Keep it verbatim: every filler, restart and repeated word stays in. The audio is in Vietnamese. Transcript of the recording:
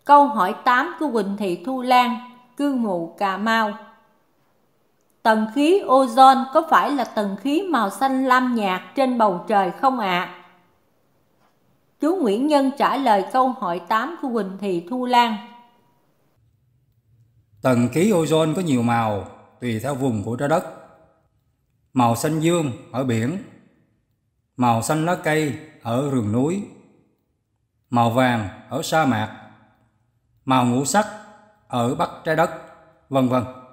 Câu hỏi tám của Quỳnh Thị Thu Lan, cư ngụ Cà Mau. Tầng khí ozone có phải là tầng khí màu xanh lam nhạt trên bầu trời không ạ? À? Chú Nguyễn Nhân trả lời câu hỏi tám của Quỳnh Thị Thu Lan. Tầng khí ozone có nhiều màu tùy theo vùng của trái đất. Màu xanh dương ở biển, màu xanh lá cây ở rừng núi, màu vàng ở sa mạc, màu ngũ sắc ở bắc trái đất, vân vân.